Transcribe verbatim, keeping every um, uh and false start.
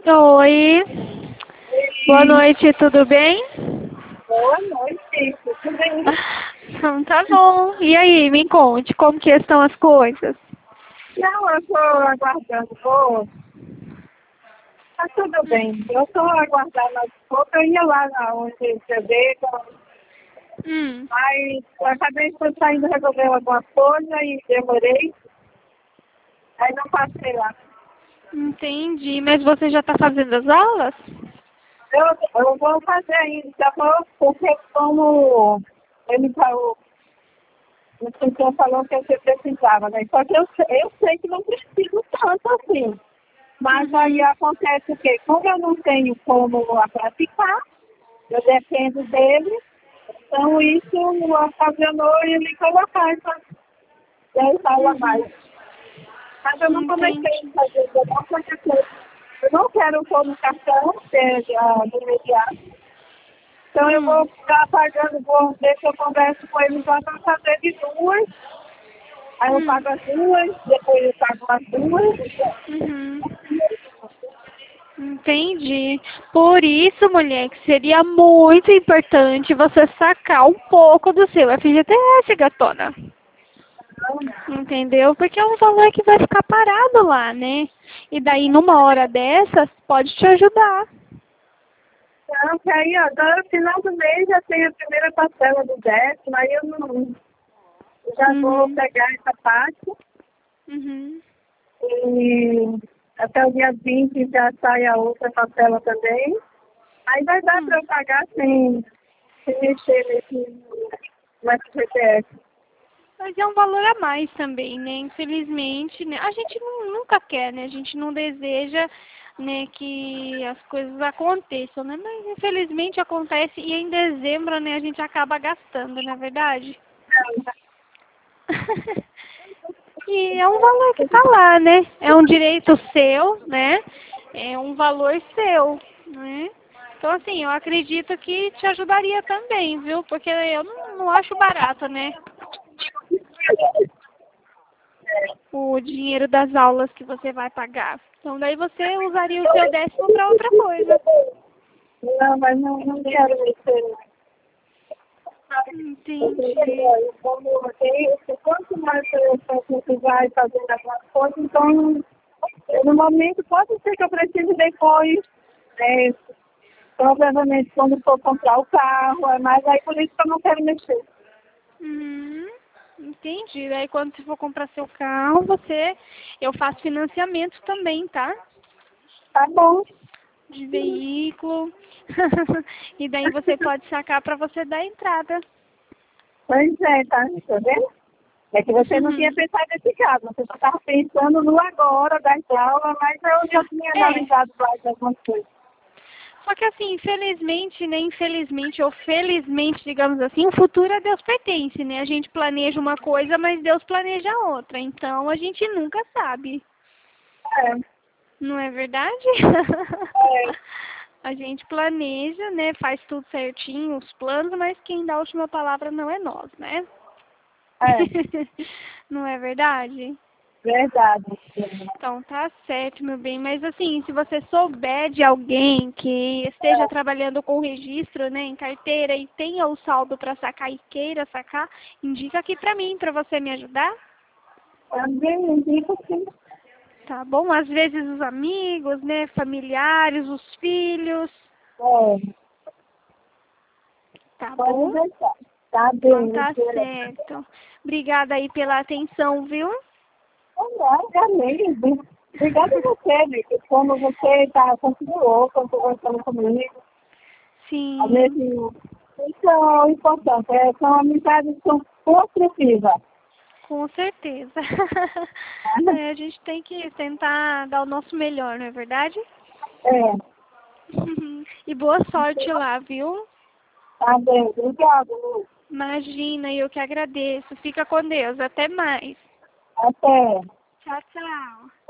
Oi, boa noite, tudo bem? Boa noite, tudo bem? Então tá bom. E aí, me conte, como que estão as coisas? Não, eu estou aguardando, vou. Tá tudo bem. Eu estou aguardando as pouco, eu ia lá na onde você vê, Hum, mas eu acabei de saindo resolver alguma coisa e demorei, aí não passei lá. entendi. Mas você já tá fazendo as aulas? Eu, eu vou fazer ainda, tá bom? Porque como ele falou, o professor falou que você precisava, né? Só que eu, sei- eu sei que não preciso tanto assim. Mas aí Uhum. acontece o quê? Como eu não tenho como praticar, eu dependo dele, então isso ocasionou ele colocar essa dez aulas a mais. Uhum. Mas eu não comecei Entendi. a fazer, eu não comecei. Eu não quero pôr no cartão, seja de imediato. Então eu Hum. vou ficar pagando, vou ver se eu converso com ele já para fazer de duas. Aí eu Hum. pago as duas, depois eu pago as duas. Uhum. Entendi. Por isso, mulher, que seria muito importante você sacar um pouco do seu F G T S, gatona. Entendeu? Porque é um valor que vai ficar parado lá, né? E daí, numa hora dessas, pode te ajudar. Então, que aí, ó, no final do mês já tem a primeira parcela do décimo, aí eu não, eu já vou Uhum. pegar essa parte Uhum. e até o dia vinte já sai a outra parcela também. Aí vai dar para Hum. eu pagar sem, sem mexer nesse, no F G T S. Mas é um valor a mais também, né? Infelizmente, né? A gente não- nunca quer, né? A gente não deseja, né, que as coisas aconteçam, né? Mas infelizmente acontece e em dezembro, né, a gente acaba gastando, não é verdade? E é um valor que está lá, né? É um direito seu, né? É um valor seu, né? Então, assim, eu acredito que te ajudaria também, viu? Porque eu não, não acho barato, né? O dinheiro das aulas que você vai pagar. Então, daí você usaria o seu décimo para outra coisa. Não, mas não, não quero mexer. Entendi. Entendeu? Como eu tenho, quanto mais você vai fazendo algumas coisas, então, no momento, pode ser que eu precise depois, né, provavelmente quando for comprar o carro, é mais aí por isso que eu não quero mexer. Uhum. Entendi. Daí quando você for comprar seu carro, você. Eu faço financiamento também, tá? Tá bom. De veículo. E daí você pode sacar para você dar entrada. Pois é, tá, tá vendo? É que você não tinha pensado nesse caso, você só estava pensando no agora das aulas, mas eu já tinha É. analisado mais algumas coisas. Só que assim, infelizmente, né? Infelizmente ou felizmente, digamos assim, o futuro a Deus pertence, né? A gente planeja uma coisa, mas Deus planeja outra. Então a gente nunca sabe. É, Não é verdade? é, A gente planeja, né? Faz tudo certinho, os planos, mas quem dá a última palavra não é nós, né? é, Não é verdade? verdade. Então tá certo, meu bem. Mas assim, se você souber de alguém que esteja É, trabalhando com registro, né, em carteira e tenha o saldo para sacar e queira sacar, indica aqui pra mim, para você me ajudar. também indico que Tá bom? Às vezes os amigos, né, familiares, os filhos. é, Tá pode bom? deixar. Tá Então bem, tá Sheila. certo. Obrigada aí pela atenção, viu? Obrigada mesmo. Obrigada a você, Vicky. Como você está considerou, quando conversando comigo. A Sim, mesmo, isso é o importante. É, são amizades que são construtivas. com certeza. É, a gente tem que tentar dar o nosso melhor, não é verdade? É, E boa sorte lá, viu? tá bem. Obrigada, Lu. Imagina, eu que agradeço. Fica com Deus. Até mais. Até. Tchau, tchau.